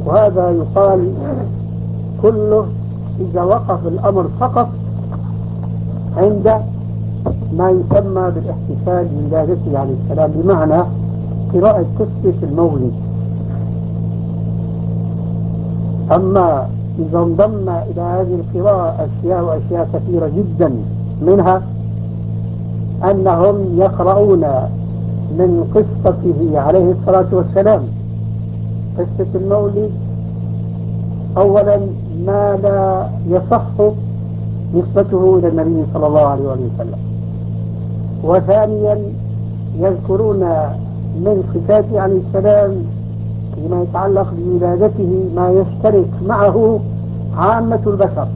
وهذا يقال كله إذا وقف الأمر فقط عند ما يسمى بالاحتفال بولادته عليه السلام، بمعنى قراءة قصة المولد. أما إذا انضم إلى هذه القراءة أشياء وأشياء كثيرة جدا، منها أنهم يقرؤون من قصته عليه الصلاة والسلام، قصة المولد، أولا ما لا يصح نسبته إلى النبي صلى الله عليه وسلم، وثانيا يذكرون من صفاته عليه السلام فيما يتعلق بولادته ما يشترك معه عامة البشر،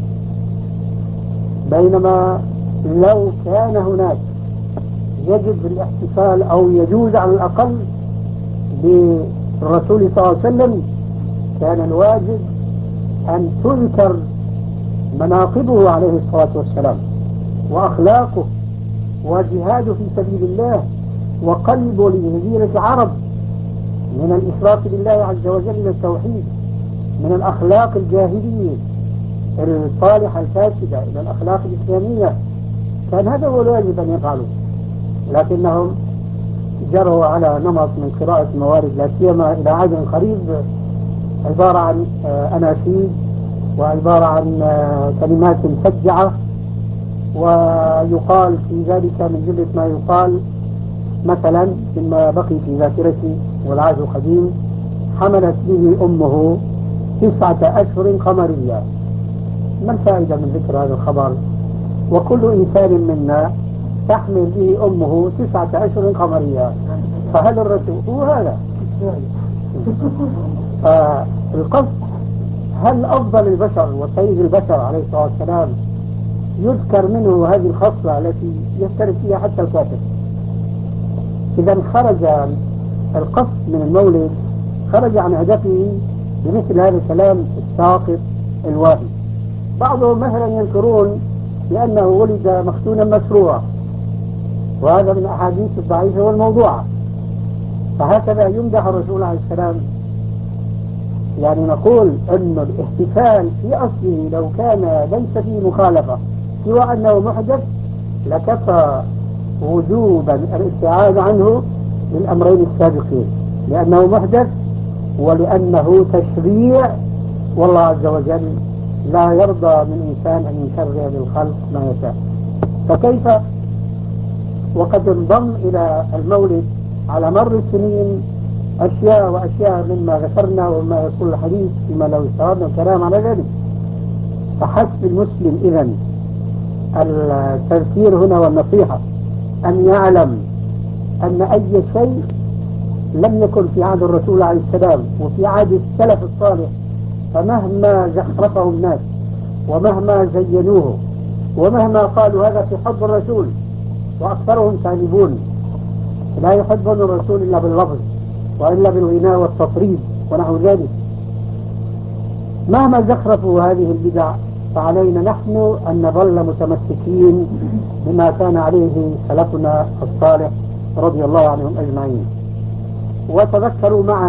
بينما لو كان هناك يجب الاحتفال أو يجوز على الأقل بالرسول صلى الله عليه وسلم، كان الواجب أن تذكر مناقبه عليه الصلاة والسلام وأخلاقه وجهاده في سبيل الله وقلبه لجزيرة العرب من الإشراك بالله عز وجل إلى التوحيد، من الأخلاق الجاهلية الصالحة الفاسدة إلى الأخلاق الإسلامية. كان هذا هو الواجب أن يفعلوا، لكنهم جروا على نمط من قراءة الموارد، لا سيما إلى عهد قريب، عبارة عن أناشيد وعبارة عن كلمات مفجعة، ويقال في ذلك من جملة ما يقال مثلا مما بقي في ذاكرتي والعهد القديم: حملت به أمه 9 أشهر قمرية. ما الفائدة من ذكر هذا الخبر؟ وكل إنسان منا تحمل به أمه 9 أشهر قمرية، فهل الرسول هو هذا؟ القصد: هل أفضل البشر وسيد البشر عليه الصلاة والسلام يذكر منه هذه الخصلة التي يشترك فيها حتى الكافر؟ إذا خرج القصد من المولد، خرج عن هدفه بمثل هذا الكلام الساقط الواهي. بعضهم مثلا يذكرون بأنه ولد مختونا مسروعا، وهذا من الأحاديث الضعيفة والموضوعة، فهكذا يمدح الرسول عليه السلام. يعني نقول أن الاحتفال في أصله لو كان ليس فيه مخالفة سوى أنه محدث لكفى وجوبا الابتعاد عنه للأمرين السابقين، لأنه محدث ولأنه تشريع، والله عز وجل لا يرضى من إنسان أن يشرع للخلق ما يشاء. فكيف وقد انضم إلى المولد على مر السنين أشياء وأشياء مما ذكرنا وما يقول الحديث فيما لو استعرضنا الكلام على ذلك. فحسب المسلم إذن التذكير هنا والنصيحة أن يعلم أن أي شيء لم يكن في عهد الرسول عليه السلام وفي عهد السلف الصالح، فمهما زخرفه الناس ومهما زينوه ومهما قالوا هذا في حب الرسول، وأكثرهم كاذبون، لا يحبون الرسول إلا باللفظ وإلا بالغناء والتطريب ونحو ذلك، مهما زخرفوا هذه البدع، فعلينا نحن أن نظل متمسكين بما كان عليه سلفنا الصالح رضي الله عنهم أجمعين. وتذكروا معنا